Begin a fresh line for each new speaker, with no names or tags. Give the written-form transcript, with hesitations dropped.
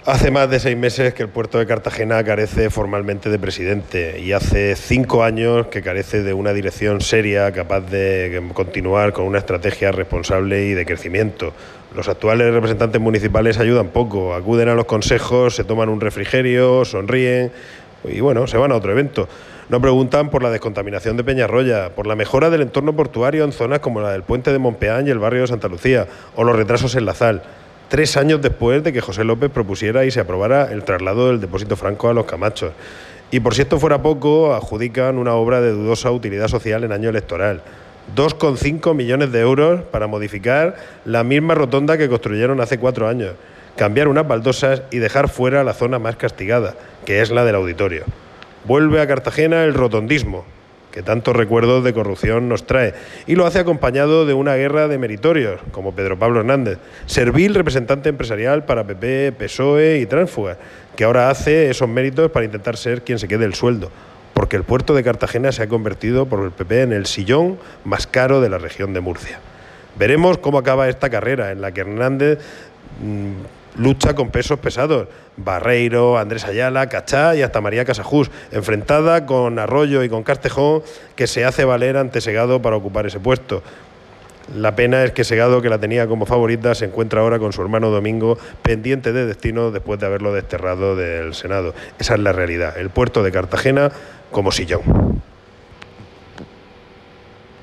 Hace más de 6 meses que el puerto de Cartagena carece formalmente de presidente y hace 5 años que carece de una dirección seria capaz de continuar con una estrategia responsable y de crecimiento. Los actuales representantes municipales ayudan poco, acuden a los consejos, se toman un refrigerio, sonríen y bueno, se van a otro evento. No preguntan por la descontaminación de Peñarroya, por la mejora del entorno portuario en zonas como la del puente de Monpeán y el barrio de Santa Lucía, o los retrasos en La Sal. 3 años después de que José López propusiera y se aprobara el traslado del depósito franco a Los Camachos. Y por si esto fuera poco, adjudican una obra de dudosa utilidad social en año electoral. 2,5 millones de euros para modificar la misma rotonda que construyeron hace 4 años, cambiar unas baldosas y dejar fuera la zona más castigada, que es la del auditorio. Vuelve a Cartagena el rotondismo, que tantos recuerdos de corrupción nos trae, y lo hace acompañado de una guerra de meritorios, como Pedro Pablo Hernández, servil representante empresarial para PP, PSOE y tránsfugas, que ahora hace esos méritos para intentar ser quien se quede el sueldo, porque el puerto de Cartagena se ha convertido por el PP en el sillón más caro de la región de Murcia. Veremos cómo acaba esta carrera en la que Hernández lucha con pesos pesados, Barreiro, Andrés Ayala, Cachá y hasta María Casajús, enfrentada con Arroyo y con Castejón, que se hace valer ante Segado para ocupar ese puesto. La pena es que Segado, que la tenía como favorita, se encuentra ahora con su hermano Domingo, pendiente de destino después de haberlo desterrado del Senado. Esa es la realidad, el puerto de Cartagena como sillón.